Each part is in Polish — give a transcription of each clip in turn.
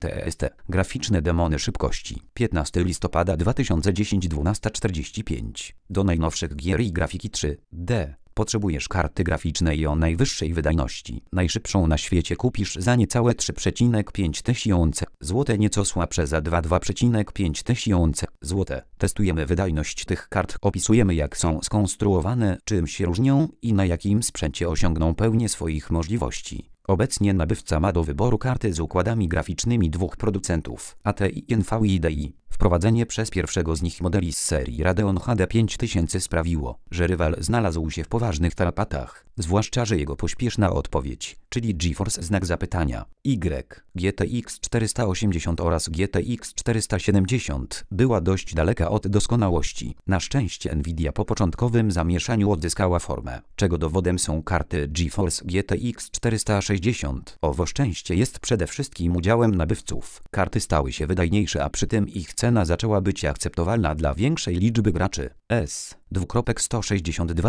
TST. Graficzne demony szybkości. 15 listopada 2010 12:45. Do najnowszych gier i grafiki 3D. Potrzebujesz karty graficznej o najwyższej wydajności. Najszybszą na świecie kupisz za niecałe 3,5 tysiące zł, nieco słabsze za 2,5 tysiące zł. Testujemy wydajność tych kart, opisujemy jak są skonstruowane, czym się różnią i na jakim sprzęcie osiągną pełnię swoich możliwości. Obecnie nabywca ma do wyboru karty z układami graficznymi dwóch producentów, AT i NVIDIA. Wprowadzenie przez pierwszego z nich modeli z serii Radeon HD 5000 sprawiło, że rywal znalazł się w poważnych tarapatach, zwłaszcza że jego pośpieszna odpowiedź, czyli GeForce znak zapytania, GTX 480 oraz GTX 470 była dość daleka od doskonałości. Na szczęście Nvidia po początkowym zamieszaniu odzyskała formę, czego dowodem są karty GeForce GTX 460. Owo szczęście jest przede wszystkim udziałem nabywców. Karty stały się wydajniejsze, a przy tym ich cena zaczęła być akceptowalna dla większej liczby graczy. S.162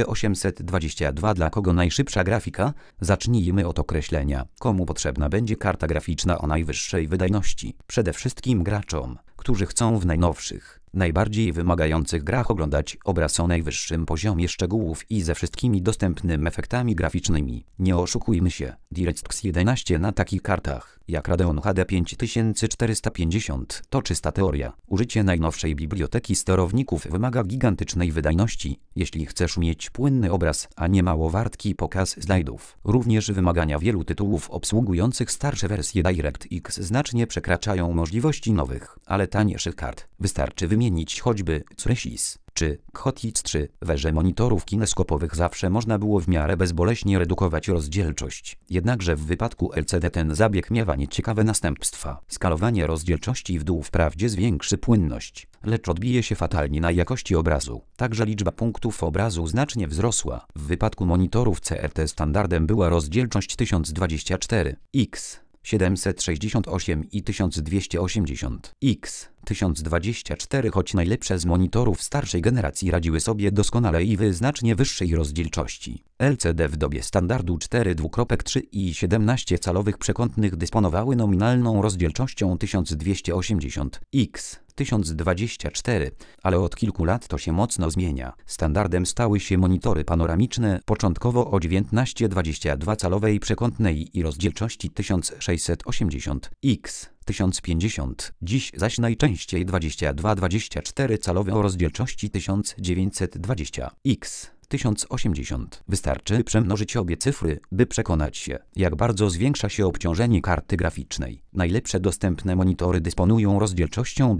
822. Dla kogo najszybsza grafika? Zacznijmy od określenia. Komu potrzebna będzie karta graficzna o najwyższej wydajności? Przede wszystkim graczom, którzy chcą w najnowszych, najbardziej wymagających grach oglądać obraz o najwyższym poziomie szczegółów i ze wszystkimi dostępnymi efektami graficznymi. Nie oszukujmy się, DirectX 11 na takich kartach jak Radeon HD 5450 to czysta teoria. Użycie najnowszej biblioteki sterowników wymaga gigantycznej wydajności, jeśli chcesz mieć płynny obraz, a nie mało wartki pokaz slajdów. Również wymagania wielu tytułów obsługujących starsze wersje DirectX znacznie przekraczają możliwości nowych, ale tańszych kart. Wystarczy wymienić choćby Cresys czy Hotix 3. W erze monitorów kineskopowych zawsze można było w miarę bezboleśnie redukować rozdzielczość. Jednakże w wypadku LCD ten zabieg miewa nieciekawe następstwa. Skalowanie rozdzielczości w dół wprawdzie zwiększy płynność, lecz odbije się fatalnie na jakości obrazu. Także liczba punktów obrazu znacznie wzrosła. W wypadku monitorów CRT standardem była rozdzielczość 1024x, 768 i 1280x. 1024, choć najlepsze z monitorów starszej generacji radziły sobie doskonale i w znacznie wyższej rozdzielczości. LCD w dobie standardu 4:3 i 17-calowych przekątnych dysponowały nominalną rozdzielczością 1280x. 1024, ale od kilku lat to się mocno zmienia. Standardem stały się monitory panoramiczne, początkowo o 19-22-calowej przekątnej i rozdzielczości 1680x. 1050, dziś zaś najczęściej 22-24-calowe o rozdzielczości 1920x. 1080. Wystarczy przemnożyć obie cyfry, by przekonać się, jak bardzo zwiększa się obciążenie karty graficznej. Najlepsze dostępne monitory dysponują rozdzielczością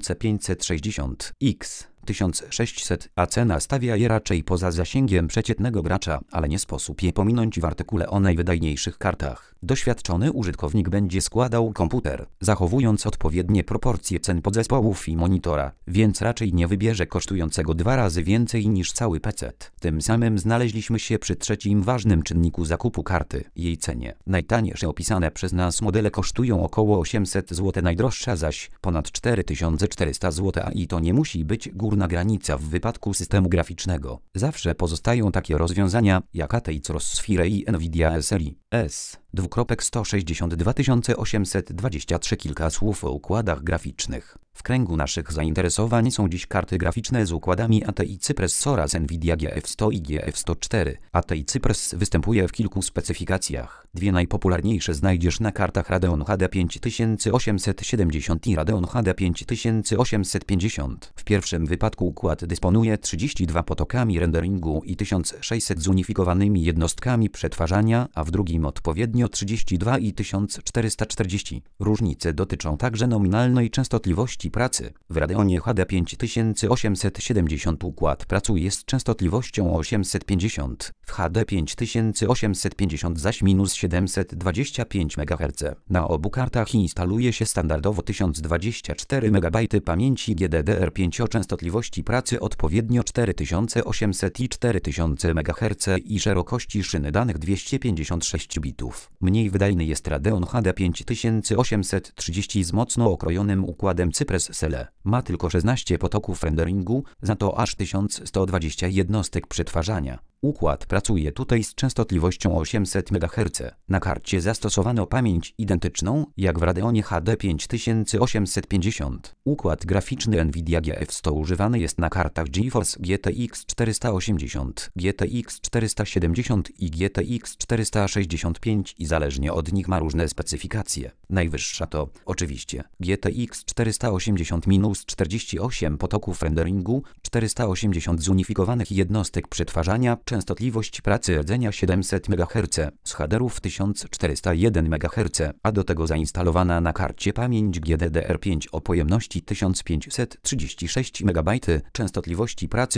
2560x. 1600, a cena stawia je raczej poza zasięgiem przeciętnego gracza, ale nie sposób je pominąć w artykule o najwydajniejszych kartach. Doświadczony użytkownik będzie składał komputer, zachowując odpowiednie proporcje cen podzespołów i monitora, więc raczej nie wybierze kosztującego 2 razy więcej niż cały PC. Tym samym znaleźliśmy się przy trzecim ważnym czynniku zakupu karty, jej cenie. Najtańsze opisane przez nas modele kosztują około 800 zł, najdroższa zaś ponad 4400 zł, a i to nie musi być górna granica w wypadku systemu graficznego. Zawsze pozostają takie rozwiązania jak ATX Sphere i Nvidia serii S.162 823. Kilka słów o układach graficznych. W kręgu naszych zainteresowań są dziś karty graficzne z układami ATI Cypress oraz Nvidia GF100 i GF104. ATI Cypress występuje w kilku specyfikacjach. Dwie najpopularniejsze znajdziesz na kartach Radeon HD 5870 i Radeon HD 5850. W pierwszym wypadku układ dysponuje 32 potokami renderingu i 1600 zunifikowanymi jednostkami przetwarzania, a w drugim odpowiednio 32 i 1440. Różnice dotyczą także nominalnej częstotliwości pracy. W Radeonie HD 5870 układ pracuje z częstotliwością 850, w HD 5850 zaś minus 725 MHz. Na obu kartach instaluje się standardowo 1024 MB pamięci GDDR5 o częstotliwości pracy odpowiednio 4800 i 4000 MHz i szerokości szyny danych 256 bitów. Mniej wydajny jest Radeon HD 5830 z mocno okrojonym układem Cypress SLE. Ma tylko 16 potoków renderingu, za to aż 1120 jednostek przetwarzania. Układ pracuje tutaj z częstotliwością 800 MHz. Na karcie zastosowano pamięć identyczną jak w Radeonie HD 5850. Układ graficzny NVIDIA GeForce 100 używany jest na kartach GeForce GTX 480, GTX 470 i GTX 465 i zależnie od nich ma różne specyfikacje. Najwyższa to, oczywiście, GTX 480-48 potoków renderingu, 480 zunifikowanych jednostek przetwarzania, częstotliwość pracy rdzenia 700 MHz, z haderów 1401 MHz, a do tego zainstalowana na karcie pamięć GDDR5 o pojemności 1536 MB, częstotliwości pracy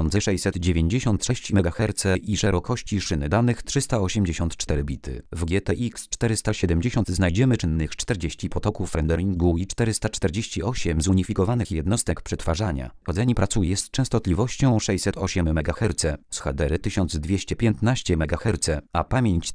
3696 MHz i szerokości szyny danych 384 bity. W GTX 470 znajdziemy czynnych 40 potoków renderingu i 448 zunifikowanych jednostek przetwarzania. Rdzeń pracuje z częstotliwością 608 MHz, z hadery 1215 MHz, a pamięć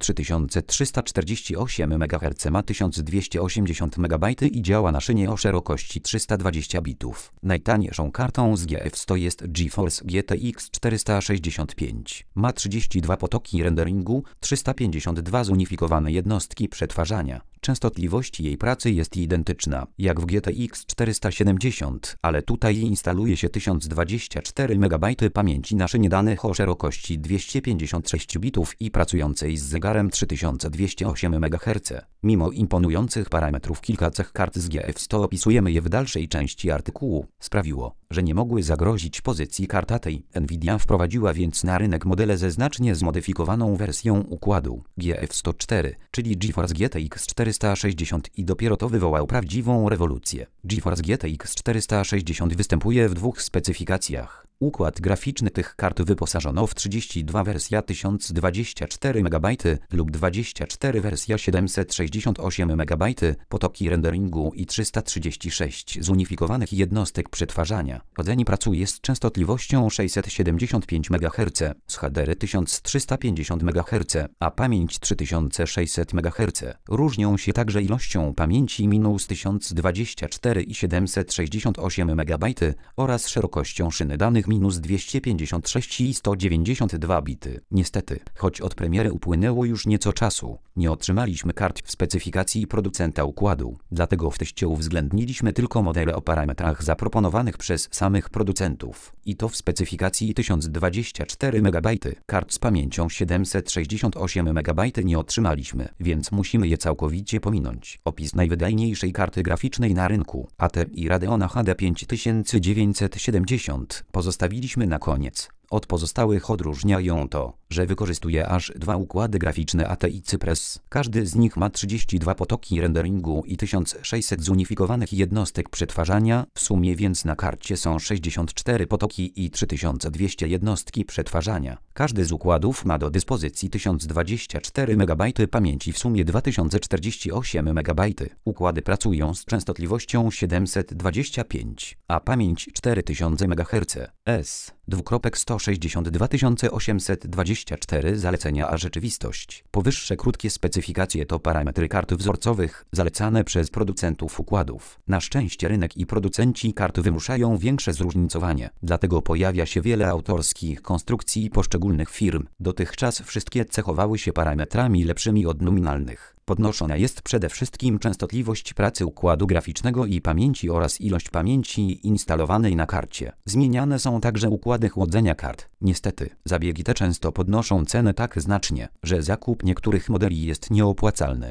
3348 MHz ma 1280 MB i działa na szynie o szerokości 320 bitów. Najtaniejszą kartą z GeForce 100 jest GeForce GTX 465. Ma 32 potoki renderingu, 352 zunifikowane jednostki przetwarzania. Częstotliwość jej pracy jest identyczna, jak w GTX 470, ale tutaj instaluje się 1024 MB pamięci na szynie danych o szerokości 256 bitów i pracującej z zegarem 3208 MHz. Mimo imponujących parametrów kilka cech kart z GeForce 100 opisujemy je w dalszej części artykułu. Sprawiło, że nie mogły zagrozić pozycji kartatej. NVIDIA wprowadziła więc na rynek modele ze znacznie zmodyfikowaną wersją układu GeForce 104, czyli GeForce GTX 460 i dopiero to wywołało prawdziwą rewolucję. GeForce GTX 460 występuje w dwóch specyfikacjach. Układ graficzny tych kart wyposażono w 32 wersja 1024 MB lub 24 wersja 768 MB, potoki renderingu i 336 zunifikowanych jednostek przetwarzania. Rdzeń pracuje z częstotliwością 675 MHz, z hadery 1350 MHz, a pamięć 3600 MHz. Różnią się także ilością pamięci -1024 i 768 MB oraz szerokością szyny danych -256 i 192 bity. Niestety, choć od premiery upłynęło już nieco czasu, nie otrzymaliśmy kart w specyfikacji producenta układu. Dlatego w teście uwzględniliśmy tylko modele o parametrach zaproponowanych przez samych producentów. I to w specyfikacji 1024 MB. Kart z pamięcią 768 MB nie otrzymaliśmy, więc musimy je całkowicie pominąć. Opis najwydajniejszej karty graficznej na rynku, ATI Radeona HD 5970, pozostawiliśmy na koniec. Od pozostałych odróżnia ją to, że wykorzystuje aż dwa układy graficzne ATI Cypress. Każdy z nich ma 32 potoki renderingu i 1600 zunifikowanych jednostek przetwarzania, w sumie więc na karcie są 64 potoki i 3200 jednostki przetwarzania. Każdy z układów ma do dyspozycji 1024 MB pamięci, w sumie 2048 MB. Układy pracują z częstotliwością 725, a pamięć 4000 MHz. S:162 zalecenia a rzeczywistość. Powyższe krótkie specyfikacje to parametry kart wzorcowych zalecane przez producentów układów. Na szczęście rynek i producenci kart wymuszają większe zróżnicowanie, dlatego pojawia się wiele autorskich konstrukcji poszczególnych firm. Dotychczas wszystkie cechowały się parametrami lepszymi od nominalnych. Podnoszona jest przede wszystkim częstotliwość pracy układu graficznego i pamięci oraz ilość pamięci instalowanej na karcie. Zmieniane są także układy chłodzenia kart. Niestety, zabiegi te często podnoszą cenę tak znacznie, że zakup niektórych modeli jest nieopłacalny.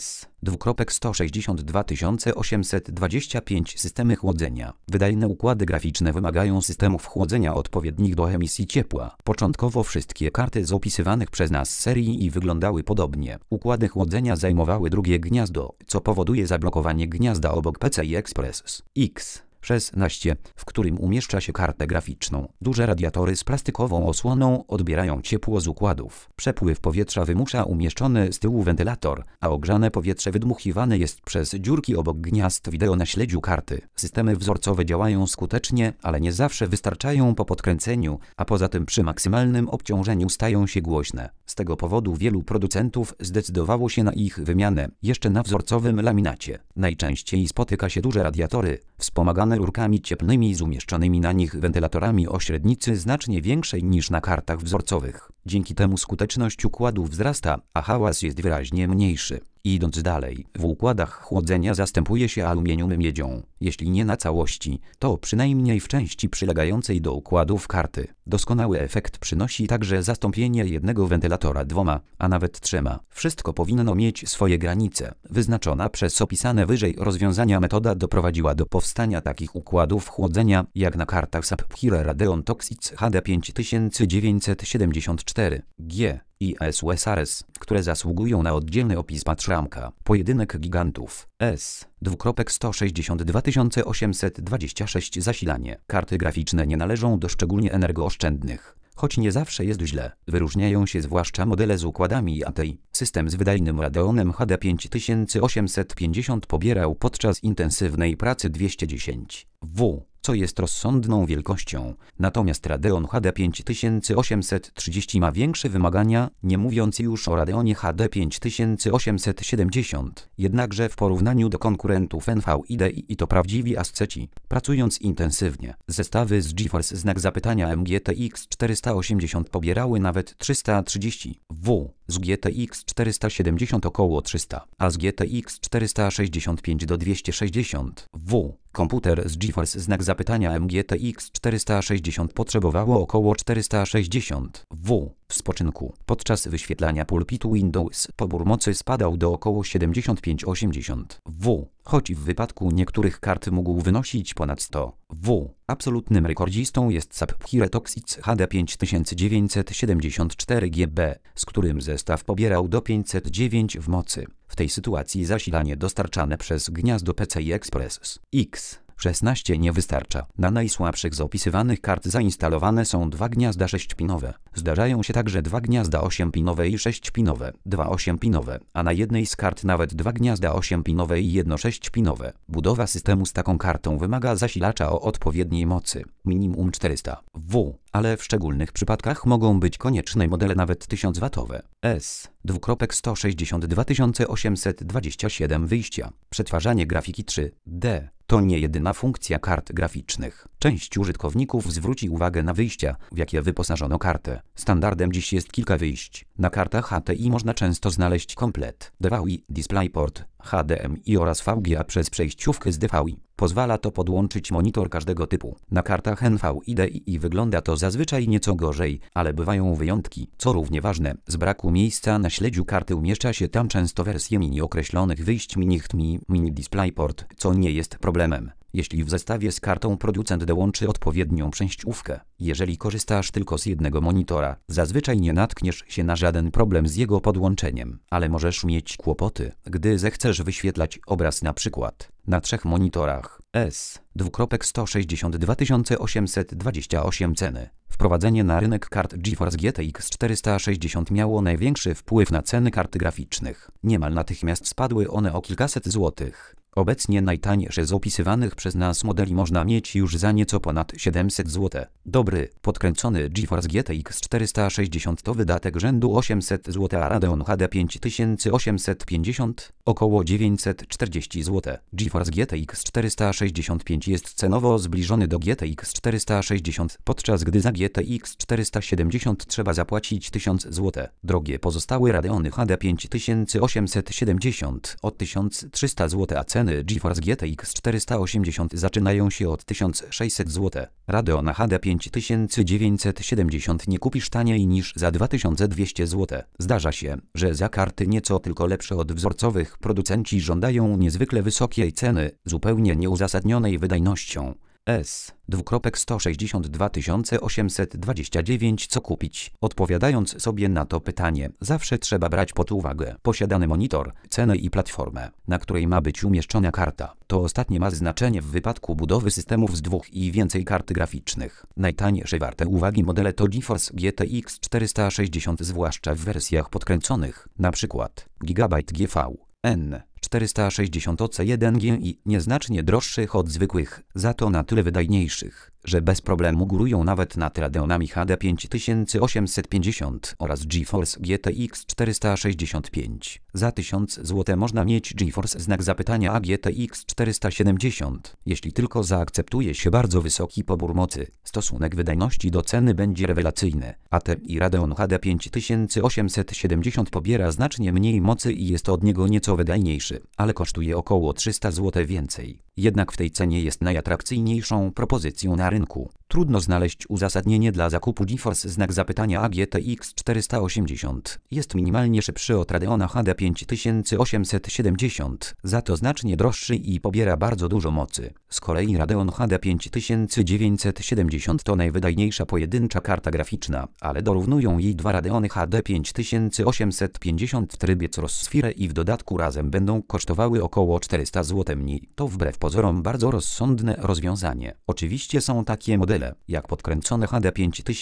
S:162 systemy chłodzenia. Wydajne układy graficzne wymagają systemów chłodzenia odpowiednich do emisji ciepła. Początkowo wszystkie karty z opisywanych przez nas serii wyglądały podobnie. Układy chłodzenia zajmowały drugie gniazdo, co powoduje zablokowanie gniazda obok PCI Express X16, w którym umieszcza się kartę graficzną. Duże radiatory z plastikową osłoną odbierają ciepło z układów. Przepływ powietrza wymusza umieszczony z tyłu wentylator, a ogrzane powietrze wydmuchiwane jest przez dziurki obok gniazd wideo na śledziu karty. Systemy wzorcowe działają skutecznie, ale nie zawsze wystarczają po podkręceniu, a poza tym przy maksymalnym obciążeniu stają się głośne. Z tego powodu wielu producentów zdecydowało się na ich wymianę jeszcze na wzorcowym laminacie. Najczęściej spotyka się duże radiatory, wspomagane rurkami cieplnymi z umieszczonymi na nich wentylatorami o średnicy znacznie większej niż na kartach wzorcowych. Dzięki temu skuteczność układów wzrasta, a hałas jest wyraźnie mniejszy. Idąc dalej, w układach chłodzenia zastępuje się aluminium miedzią, jeśli nie na całości, to przynajmniej w części przylegającej do układów karty. Doskonały efekt przynosi także zastąpienie jednego wentylatora dwoma, a nawet trzema. Wszystko powinno mieć swoje granice. Wyznaczona przez opisane wyżej rozwiązania metoda doprowadziła do powstania takich układów chłodzenia, jak na kartach SAP-HIRE Radeon Toxic HD 5974 G i SUSRS, które zasługują na oddzielny opis. Patrz ramka. Pojedynek gigantów. S. 12826 Zasilanie. Karty graficzne nie należą do szczególnie energooszczędnych. Choć nie zawsze jest źle, wyróżniają się zwłaszcza modele z układami ATI. System z wydajnym Radeonem HD 5850 pobierał podczas intensywnej pracy 210 W, co jest rozsądną wielkością. Natomiast Radeon HD 5830 ma większe wymagania, nie mówiąc już o Radeonie HD 5870. Jednakże w porównaniu do konkurentów NVIDI to prawdziwi asceci. Pracując intensywnie, zestawy z GeForce MGTX 480 pobierały nawet 330 W, z GTX 470 około 300, a z GTX 465 do 260 W. Komputer z GeForce MGTX 460 potrzebowało około 460 W w spoczynku. Podczas wyświetlania pulpitu Windows pobór mocy spadał do około 75-80 W, choć w wypadku niektórych kart mógł wynosić ponad 100 W. Absolutnym rekordzistą jest SAP-HIRE Toxic HD 5974 GB, z którym zestaw pobierał do 509 w mocy. W tej sytuacji zasilanie dostarczane przez gniazdo PCI Express X16 nie wystarcza. Na najsłabszych z opisywanych kart zainstalowane są dwa gniazda 6-pinowe. Zdarzają się także dwa gniazda 8-pinowe i 6-pinowe, dwa 8-pinowe, a na jednej z kart nawet dwa gniazda 8-pinowe i jedno 6-pinowe. Budowa systemu z taką kartą wymaga zasilacza o odpowiedniej mocy, minimum 400 W, ale w szczególnych przypadkach mogą być konieczne modele nawet 1000W. S. 12827 wyjścia. Przetwarzanie grafiki 3D to nie jedyna funkcja kart graficznych. Część użytkowników zwróci uwagę na wyjścia, w jakie wyposażono kartę. Standardem dziś jest kilka wyjść. Na kartach ATI można często znaleźć komplet DVI, DisplayPort, HDMI oraz VGA przez przejściówkę z DVI. Pozwala to podłączyć monitor każdego typu. Na kartach NVIDI wygląda to zazwyczaj nieco gorzej, ale bywają wyjątki. Co równie ważne, z braku miejsca na śledziu karty umieszcza się tam często wersje mini określonych wyjść mini DisplayPort, co nie jest problemem, jeśli w zestawie z kartą producent dołączy odpowiednią przejściówkę. Jeżeli korzystasz tylko z jednego monitora, zazwyczaj nie natkniesz się na żaden problem z jego podłączeniem, ale możesz mieć kłopoty, gdy zechcesz wyświetlać obraz na przykład na 3 monitorach. S. 162 828 ceny. Wprowadzenie na rynek kart GeForce GTX 460 miało największy wpływ na ceny kart graficznych. Niemal natychmiast spadły one o kilkaset złotych. Obecnie najtańsze z opisywanych przez nas modeli można mieć już za nieco ponad 700 zł. Dobry, podkręcony GeForce GTX 460 to wydatek rzędu 800 zł, a Radeon HD 5850 około 940 zł. GeForce GTX 465 jest cenowo zbliżony do GTX 460, podczas gdy za GTX 470 trzeba zapłacić 1000 zł. Drogie pozostałe Radeony HD 5870 od 1300 zł, a ceny GeForce GTX 480 zaczynają się od 1600 zł. Radeon HD 5970 nie kupisz taniej niż za 2200 zł. Zdarza się, że za karty nieco tylko lepsze od wzorcowych producenci żądają niezwykle wysokiej ceny, zupełnie nieuzasadnionej wydajnością. S. 162 829 Co kupić? Odpowiadając sobie na to pytanie, zawsze trzeba brać pod uwagę posiadany monitor, cenę i platformę, na której ma być umieszczona karta. To ostatnie ma znaczenie w wypadku budowy systemów z 2 i więcej kart graficznych. Najtańsze warte uwagi modele to GeForce GTX 460, zwłaszcza w wersjach podkręconych, np. Gigabyte GVN 460 OC1G i nieznacznie droższych od zwykłych, za to na tyle wydajniejszych. że bez problemu górują nawet nad Radeonami HD 5850 oraz GeForce GTX 465. Za 1000 zł można mieć GeForce a GTX 470, jeśli tylko zaakceptuje się bardzo wysoki pobór mocy. Stosunek wydajności do ceny będzie rewelacyjny. ATI Radeon HD 5870 pobiera znacznie mniej mocy i jest od niego nieco wydajniejszy, ale kosztuje około 300 zł więcej. Jednak w tej cenie jest najatrakcyjniejszą propozycją na rynku. Trudno znaleźć uzasadnienie dla zakupu GeForce a GTX 480. Jest minimalnie szybszy od Radeona HD 5870, za to znacznie droższy i pobiera bardzo dużo mocy. Z kolei Radeon HD 5970 to najwydajniejsza pojedyncza karta graficzna, ale dorównują jej dwa Radeony HD 5850 w trybie Crossfire i w dodatku razem będą kosztowały około 400 zł mniej. To wbrew pozorom bardzo rozsądne rozwiązanie. Oczywiście są takie modele jak podkręcone HD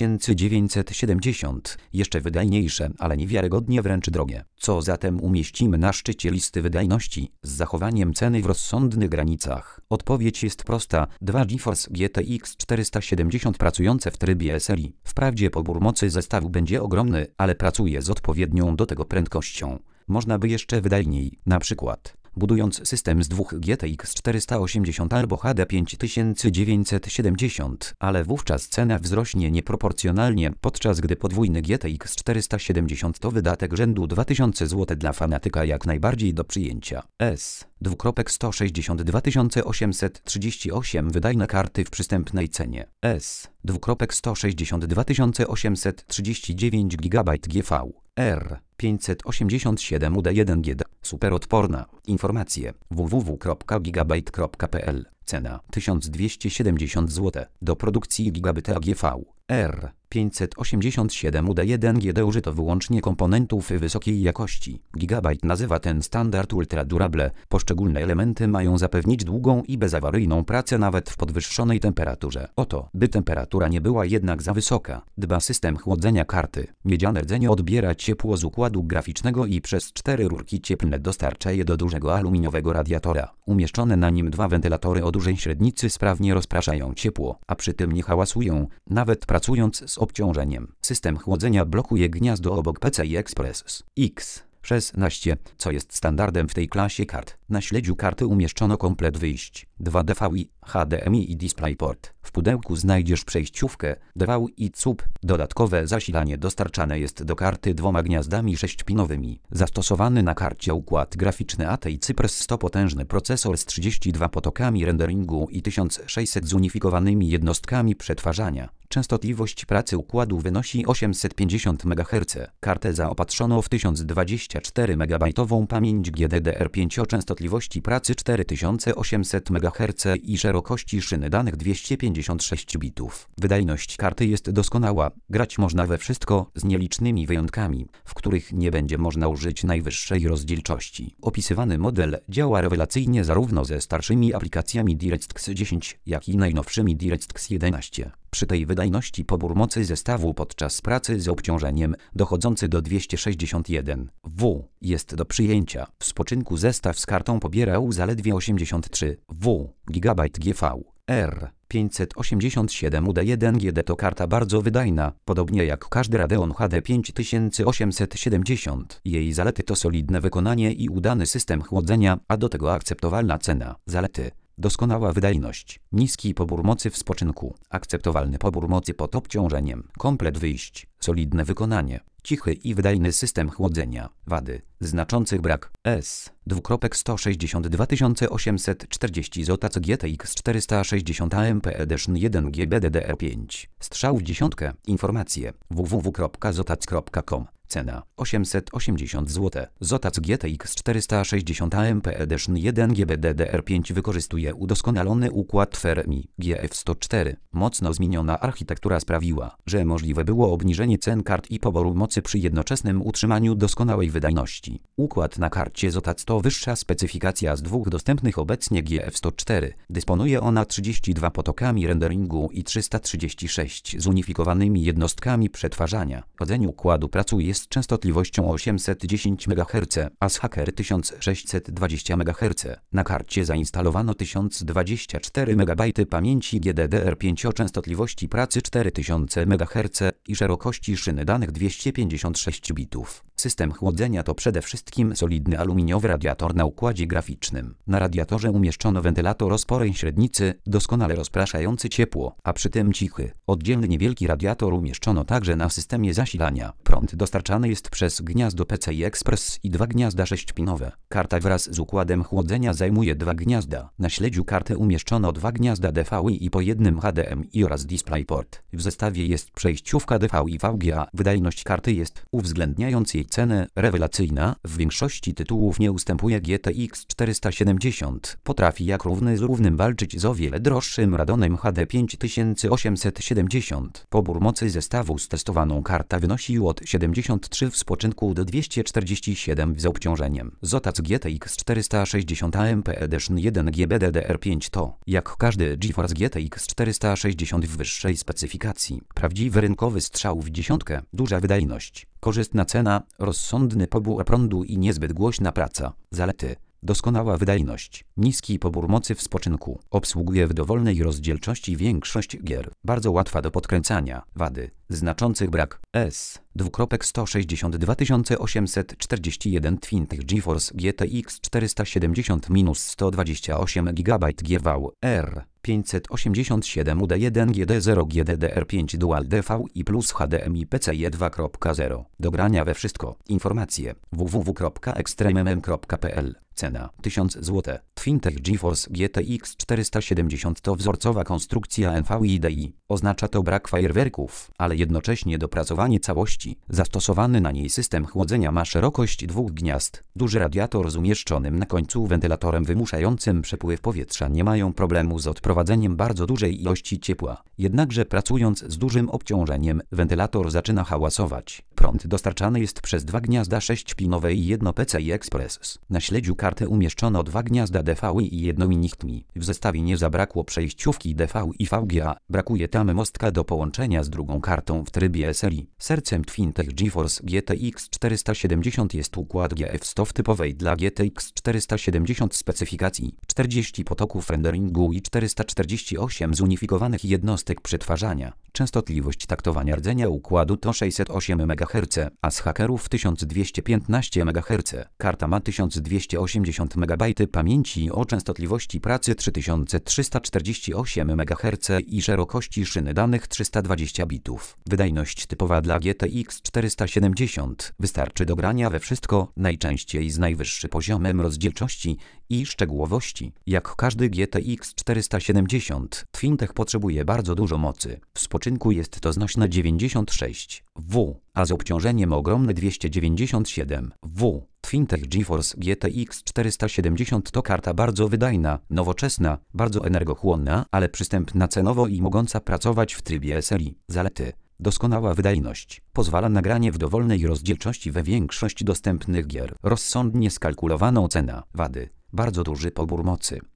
5970, jeszcze wydajniejsze, ale niewiarygodnie wręcz drogie. Co zatem umieścimy na szczycie listy wydajności, z zachowaniem ceny w rozsądnych granicach? Odpowiedź jest prosta: dwa GeForce GTX 470 pracujące w trybie SLI. Wprawdzie pobór mocy zestawu będzie ogromny, ale pracuje z odpowiednią do tego prędkością. Można by jeszcze wydajniej, na przykład budując system z dwóch GTX 480 albo HD 5970, ale wówczas cena wzrośnie nieproporcjonalnie, podczas gdy podwójny GTX 470 to wydatek rzędu 2000 zł dla fanatyka jak najbardziej do przyjęcia. S.160 2838 wydajne karty w przystępnej cenie. S.160 2839 GB GV. R587 UD1GD. Superodporna. Informacje www.gigabyte.pl. Cena 1270 zł. Do produkcji gigabita GV. R587 UD1GD użyto wyłącznie komponentów wysokiej jakości. Gigabyte nazywa ten standard ultra durable. Poszczególne elementy mają zapewnić długą i bezawaryjną pracę nawet w podwyższonej temperaturze. O to, by temperatura nie była jednak za wysoka, dba system chłodzenia karty. Miedziane rdzenie odbiera ciepło z układu graficznego i przez 4 rurki cieplne dostarcza je do dużego aluminiowego radiatora. Umieszczone na nim dwa wentylatory o dużej średnicy sprawnie rozpraszają ciepło, a przy tym nie hałasują, nawet pracując z obciążeniem. System chłodzenia blokuje gniazdo obok PCI Express X16, co jest standardem w tej klasie kart. Na śledziu karty umieszczono komplet wyjść, 2 DVI, HDMI i DisplayPort. W pudełku znajdziesz przejściówkę, DVI CUP. Dodatkowe zasilanie dostarczane jest do karty dwoma gniazdami 6-pinowymi. Zastosowany na karcie układ graficzny ATI Cypress 100 potężny procesor z 32 potokami renderingu i 1600 zunifikowanymi jednostkami przetwarzania. Częstotliwość pracy układu wynosi 850 MHz. Kartę zaopatrzono w 1024 MB pamięć GDDR5 o częstotliwości pracy 4800 MHz i szerokości szyny danych 256 bitów. Wydajność karty jest doskonała. Grać można we wszystko, z nielicznymi wyjątkami, w których nie będzie można użyć najwyższej rozdzielczości. Opisywany model działa rewelacyjnie zarówno ze starszymi aplikacjami DirectX 10, jak i najnowszymi DirectX 11. Przy tej wydajności pobór mocy zestawu podczas pracy z obciążeniem, dochodzący do 261 W, jest do przyjęcia. W spoczynku zestaw z kartą pobierał zaledwie 83 W GB GV. R587 UD1GD to karta bardzo wydajna, podobnie jak każdy Radeon HD 5870. Jej zalety to solidne wykonanie i udany system chłodzenia, a do tego akceptowalna cena. Zalety: doskonała wydajność, niski pobór mocy w spoczynku, akceptowalny pobór mocy pod obciążeniem, komplet wyjść, solidne wykonanie, cichy i wydajny system chłodzenia. Wady: znaczący brak. S.160 2840 Zotac GTX 460 AMP Edition 1 GB DDR5. Strzał w dziesiątkę. Informacje www.zotac.com. Cena 880 zł. Zotac GTX 460 AMP Edition 1 GB DDR5 wykorzystuje udoskonalony układ Fermi GF104. Mocno zmieniona architektura sprawiła, że możliwe było obniżenie ustalanie cen kart i poboru mocy przy jednoczesnym utrzymaniu doskonałej wydajności. Układ na karcie Zotac to wyższa specyfikacja z dwóch dostępnych obecnie GF104. Dysponuje ona 32 potokami renderingu i 336 zunifikowanymi jednostkami przetwarzania. Chodzenie układu pracuje z częstotliwością 810 MHz, a z Hacker 1620 MHz. Na karcie zainstalowano 1024 MB pamięci GDDR5 o częstotliwości pracy 4000 MHz i szerokości szyny danych 256 bitów. System chłodzenia to przede wszystkim solidny aluminiowy radiator na układzie graficznym. Na radiatorze umieszczono wentylator o sporej średnicy, doskonale rozpraszający ciepło, a przy tym cichy. Oddzielny niewielki radiator umieszczono także na systemie zasilania. Prąd dostarczany jest przez gniazdo PCI Express i dwa gniazda 6-pinowe. Karta wraz z układem chłodzenia zajmuje dwa gniazda. Na śledziu karty umieszczono dwa gniazda DVI i po jednym HDMI oraz DisplayPort. W zestawie jest przejściówka DVI VGA. Wydajność karty jest, uwzględniając jej cenę, rewelacyjna. W większości tytułów nie ustępuje GTX 470. Potrafi jak równy z równym walczyć z o wiele droższym Radeonem HD 5870. Pobór mocy zestawu z testowaną karta wynosił od 73 w spoczynku do 247 z obciążeniem. Zotac GTX 460 AMP Edition 1 GB DDR5 to, jak każdy GeForce GTX 460 w wyższej specyfikacji, prawdziwy rynkowy strzał w dziesiątkę. Duża wydajność, korzystna cena, rozsądny pobór prądu i niezbyt głośna praca. Zalety: doskonała wydajność, niski pobór mocy w spoczynku, obsługuje w dowolnej rozdzielczości większość gier, bardzo łatwa do podkręcania. Wady: znaczący brak S.162 841 Twintych GeForce GTX 470 minus 128 GB GVR 587 UD1 GD0 GDDR5 Dual DVI plus HDMI PCIe 2.0. Do grania we wszystko. Informacje: www.extremem.pl. Cena: 1000 zł. Twintech GeForce GTX 470 to wzorcowa konstrukcja NVIDI. Oznacza to brak fajerwerków, ale jednocześnie dopracowanie całości. Zastosowany na niej system chłodzenia ma szerokość dwóch gniazd. Duży radiator z umieszczonym na końcu wentylatorem wymuszającym przepływ powietrza nie mają problemu z odprowadzeniem bardzo dużej ilości ciepła. Jednakże pracując z dużym obciążeniem, wentylator zaczyna hałasować. Prąd dostarczany jest przez dwa gniazda 6-pinowe i jedno PCI Express. Na śledziu karty umieszczono dwa gniazda DVI i jedno mini-HDMI. W zestawie nie zabrakło przejściówki DVI VGA. Brakuje tam mostka do połączenia z drugą kartą w trybie SLI. Sercem Twintech GeForce GTX 470 jest układ GF100 w typowej dla GTX 470 specyfikacji. 40 potoków renderingu i 448 zunifikowanych jednostek przetwarzania. Częstotliwość taktowania rdzenia układu to 608 MHz, a z hakerów 1215 MHz. Karta ma 1280 MB pamięci o częstotliwości pracy 3348 MHz i szerokości szyny danych 320 bitów. Wydajność typowa dla GTX 470. Wystarczy do grania we wszystko, najczęściej z najwyższym poziomem rozdzielczości i szczegółowości. Jak każdy GTX 470, Twintech potrzebuje bardzo dużo mocy. W spoczynku jest to znośne 96 W, a z obciążeniem ogromne 297 W. Twintech GeForce GTX 470 to karta bardzo wydajna, nowoczesna, bardzo energochłonna, ale przystępna cenowo i mogąca pracować w trybie SLI. Zalety: doskonała wydajność, pozwala na granie w dowolnej rozdzielczości we większość dostępnych gier. Rozsądnie skalkulowaną cena. Wady: bardzo duży pobór mocy,